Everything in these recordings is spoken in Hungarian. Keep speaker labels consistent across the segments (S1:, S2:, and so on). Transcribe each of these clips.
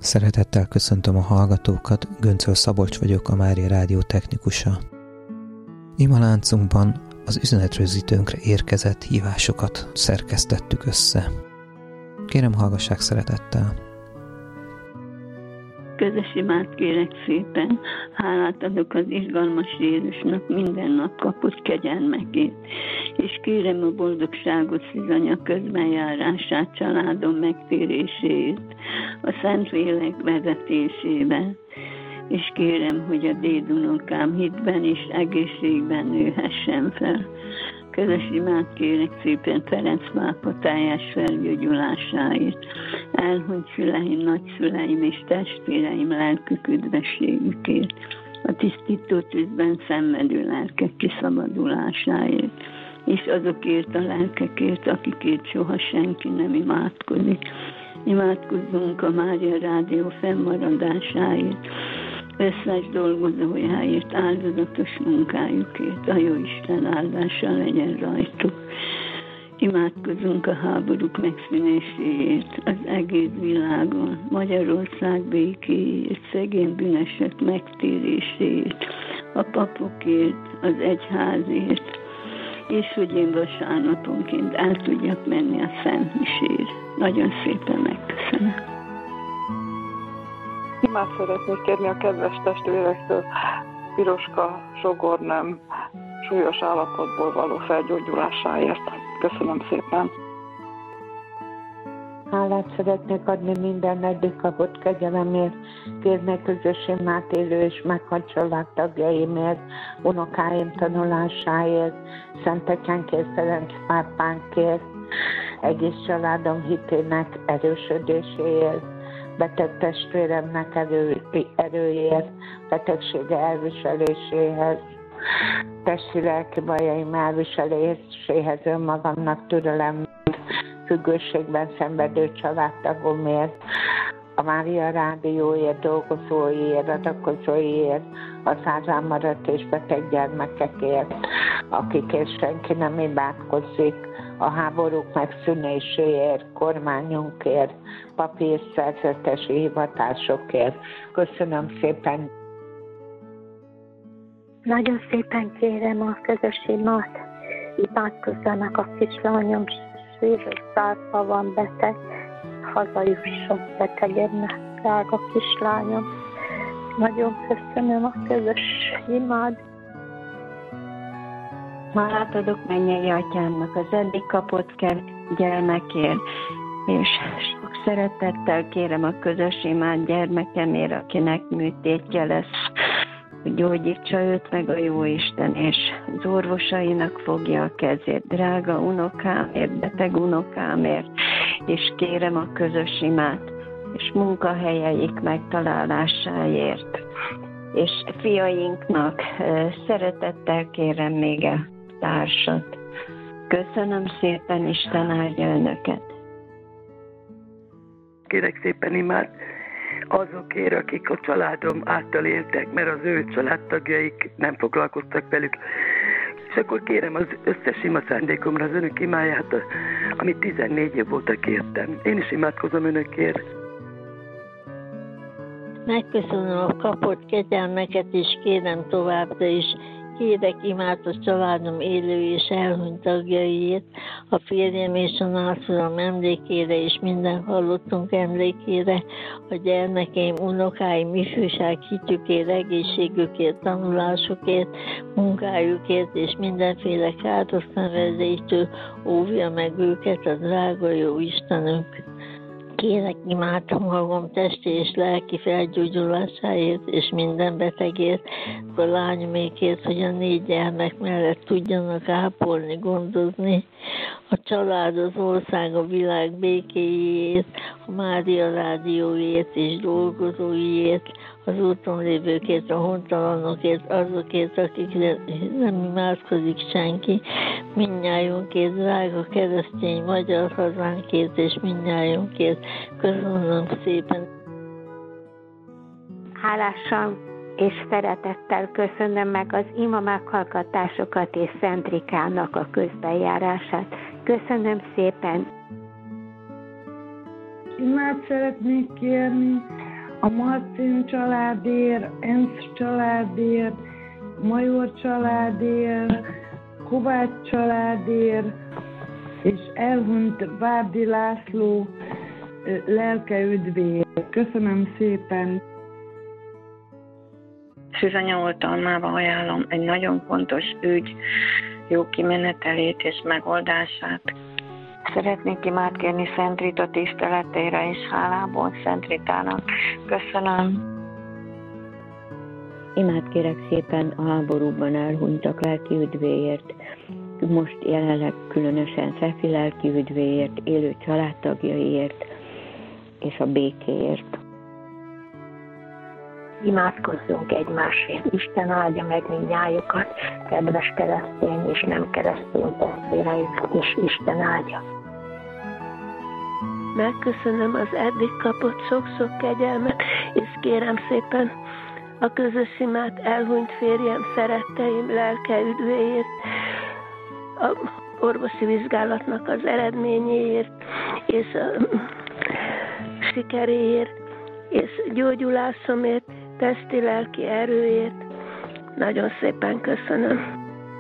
S1: Szeretettel köszöntöm a hallgatókat, Göncöl Szabolcs vagyok, a Mária Rádió technikusa. Imaláncunkban az üzenetrögzítőnkre érkezett hívásokat szerkesztettük össze. Kérem, hallgassák szeretettel!
S2: Közös imát kérek szépen, hálát adok az izgalmas Jézusnak minden nap kapott kegyelmekét, és kérem a boldogságos szűzanya közbenjárását, családom megtérését, a Szentlélek vezetésébe, és kérem, hogy a dédunokám hitben és egészségben nőhessen fel. Közös imát kérek szépen Ferenc pápa teljes felgyógyulásáért, elhunyt szüleim, nagyszüleim és testvéreim lelkük üdvességükért, a tisztító tűzben szenvedő lelkek kiszabadulásáért, és azokért a lelkekért, akikért soha senki nem imádkozik. Imádkozzunk a Mária Rádió fennmaradásáért, összes dolgozójáért, áldozatos munkájukért, a Jóisten áldása legyen rajtuk. Imádkozunk a háborúk megszűnéséért, az egész világon, Magyarország békéért, szegény bűnösök megtéréséért, a papokért, az egyházért, és hogy én vasárnaponként el tudjak menni a Szent Misére. Nagyon szépen megköszönöm.
S3: Imát szeretnék kérni a kedves testvérektől, Piroska sogornőm súlyos állapotból való felgyógyulásáért. Köszönöm szépen.
S4: Hálát szeretnék adni minden eddig kapott kegyelemért, kérnék közös imát élő és meghalt családtagjaimért, unokáim tanulásáért, Szentetyánkért, Ferenc pápánkért, egész családom hitének erősödéséért, beteg testvéremnek erőért, betegsége elviseléséhez, testi-lelki bajaim elviseléséhez, önmagamnak türelem, függőségben szenvedő családtagomért, a Mária Rádióért, dolgozóiért, adakozóiért, a százán maradt és beteg gyermekekért, akikért senki nem imádkozik, a háborúk megszűnéséért, kormányunkért, papírszerzetesi hivatásokért. Köszönöm szépen!
S5: Nagyon szépen kérem a közös imát, imádkozzanak a kislányom, szívszárva van beteg, hazajusson betegednek, drága kislányom. Nagyon köszönöm a közös imád.
S6: Hálát adok mennyei atyámnak az eddig kapott gyermekért, és sok szeretettel kérem a közös imád gyermekemért, akinek műtétje lesz, hogy gyógyítsa őt meg a Jóisten, és az orvosainak fogja a kezét, drága unokámért, beteg unokámért, és kérem a közös imát, és munkahelyeik megtalálásáért. És fiainknak szeretettel kérem még a társat. Köszönöm szépen, Isten áldja önöket.
S7: Kérek szépen imát azokért, akik a családom által éltek, mert az ő családtagjaik nem foglalkoztak velük. És akkor kérem az összes ima szándékomra az önök imáját, amit 14 év óta kértem. Én is imádkozom önökért.
S2: Megköszönöm a kapott kegyelmeket, és kérem továbbra is, kérek imát a családom élő és elhunyt tagjaiért, a férjem és a nászulom emlékére, és minden hallottunk emlékére, a gyermekeim, unokáim, ifjúság hitükért, egészségükért, tanulásukért, munkájukért, és mindenféle káros szenvedéstől óvja meg őket a drága jó Istenünk. Kérek imádom magam testi és lelki felgyógyulásáért és minden betegért, a lányomékért, hogy a 4 gyermek mellett tudjanak ápolni, gondozni, a család, az ország, a világ békéjéért, a Mária Rádióért és dolgozóiért, az úton lévőkért, a hontalanokért, azokért, akikre nem imádkozik senki, mindnyájunkért, drága keresztény magyar hazánkért és mindnyájunkért. Köszönöm szépen!
S4: Hálásan és szeretettel köszönöm meg az ima meghallgatásokat és Szent Rikának a közbenjárását. Köszönöm szépen!
S8: Imát szeretnék kérni a Marcin családért, Ensz családért, Major családért, Kovács családért, és elhunyt Várdi László lelke üdvéért. Köszönöm szépen!
S9: Szűzanya oltalmával ajánlom egy nagyon fontos ügy jó kimenetelét és megoldását. Szeretnék imád kérni Szent Rita tiszteletére és hálából Szent Ritának. Köszönöm.
S10: Imád kérek szépen a háborúban elhunytak lelki üdvéért, most jelenleg különösen Szefi lelki üdvéért, élő családtagjaiért és a békéért.
S5: Imádkozzunk egymásért. Isten áldja meg mindnyájukat, kedves keresztény és nem keresztény testvéreinket, és Isten áldja.
S11: Megköszönöm az eddig kapott sok-sok kegyelmet, és kérem szépen a közös imát elhunyt férjem, szeretteim lelke üdvéért, a orvosi vizsgálatnak az eredményéért, és a sikeréért, és gyógyulásomért, testi-lelki erőért. Nagyon szépen köszönöm.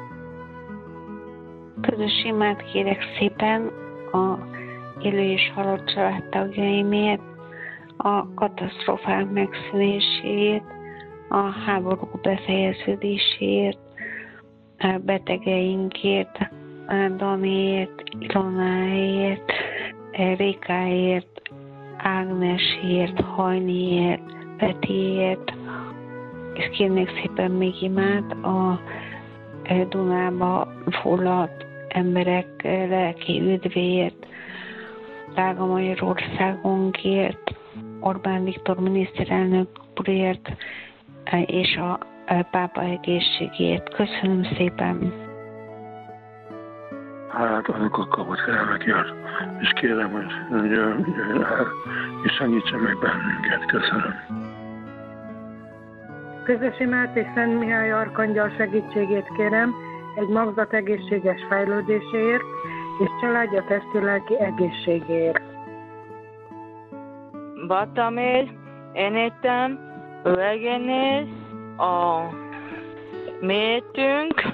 S6: Közös imát kérek szépen a élő és halott családtagjaimért, a katasztrófák megszűnéséért, a háború befejeződéséért, a betegeinkért, Daniért, Ilonáért, Rékáért, Ágnesért, Hajniért, Petiért, és kérnék szépen még imát a Dunába fulladt emberek lelki üdvéért, drága Magyarországunkért, Orbán Viktor miniszterelnök úrért, és a pápa egészségért. Köszönöm szépen!
S12: Hálát adok a kapott kegyelmekért, és kérem, hogy jöjjön el, és segítsen meg bennünket. Köszönöm.
S8: Közös imát és Szent Mihály Arkangyal segítségét kérem egy magzat egészséges fejlődéséért, és családja testi-lelki egészségéért.
S13: Batamér, Enétem, Övegenéz, a métünk.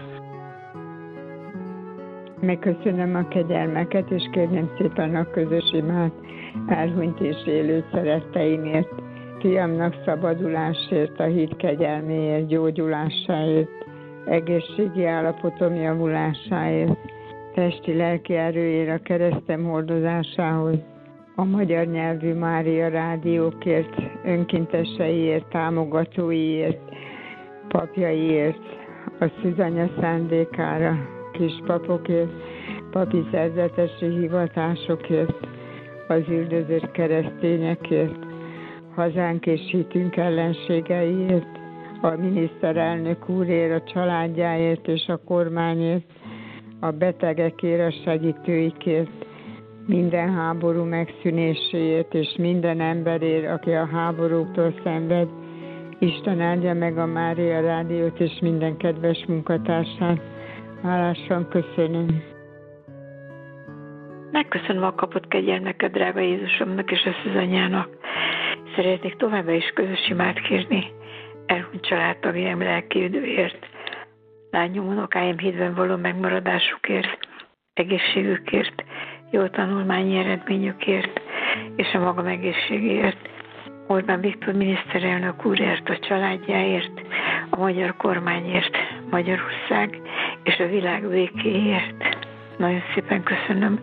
S14: Megköszönöm a kegyelmeket, és kérném szépen a közös imát elhunyt és élő szeretteimért, fiamnak szabadulásért, a hit kegyelméért, gyógyulásáért, egészségi állapotom javulásáért, testi-lelki erőért, a keresztem hordozásához, a magyar nyelvű Mária rádiókért, önkénteseiért, támogatóiért, papjaiért, a Szűzanya szándékára, kispapokért, papi szerzetesi hivatásokért, az üldözött keresztényekért, hazánk és hitünk ellenségeiért, a miniszterelnök úrért, a családjáért és a kormányért, a betegekért, a segítőikért, minden háború megszűnéséért és minden emberért, aki a háborúktól szenved. Isten áldja meg a Mária rádiót és minden kedves munkatársát. Hálásan köszönöm.
S15: Megköszönöm a kapott kegyelmeket, drága Jézusomnak és a Szűzanyának. Szeretnék továbbá is közös imát kérni elhunyt családtagjaim lelki üdvéért, lányom, unokáim hitben való megmaradásukért, egészségükért, jó tanulmányi eredményükért és a magam egészségéért, Orbán Viktor miniszterelnök úrért, a családjáért, a magyar kormányért, Magyarország és a világ békéért. Nagyon szépen köszönöm.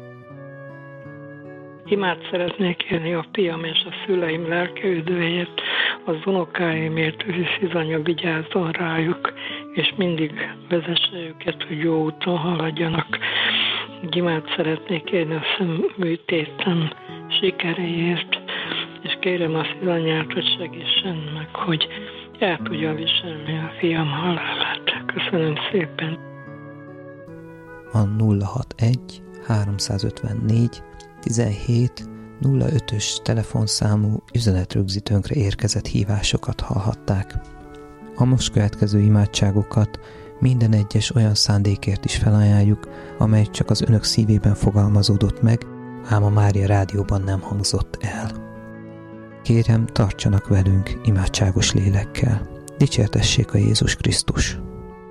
S16: Imát szeretnék kérni a fiam és a szüleim lelke üdvéért, az unokáimért, hogy Szűzanya vigyázzon rájuk, és mindig vezesse őket, hogy jó úton haladjanak. Imát szeretnék kérni a szemműtéten sikeréért, és kérem a Szűzanyát, hogy segítsen meg, hogy el tudja viselni a fiam halálát. Köszönöm szépen.
S1: A 061 354 17 05-ös telefonszámú üzenetrögzítőnkre érkezett hívásokat hallhatták. A most következő imádságokat minden egyes olyan szándékért is felajánljuk, amely csak az önök szívében fogalmazódott meg, ám a Mária rádióban nem hangzott el. Kérem, tartsanak velünk imádságos lélekkel. Dicsértessék a Jézus Krisztus!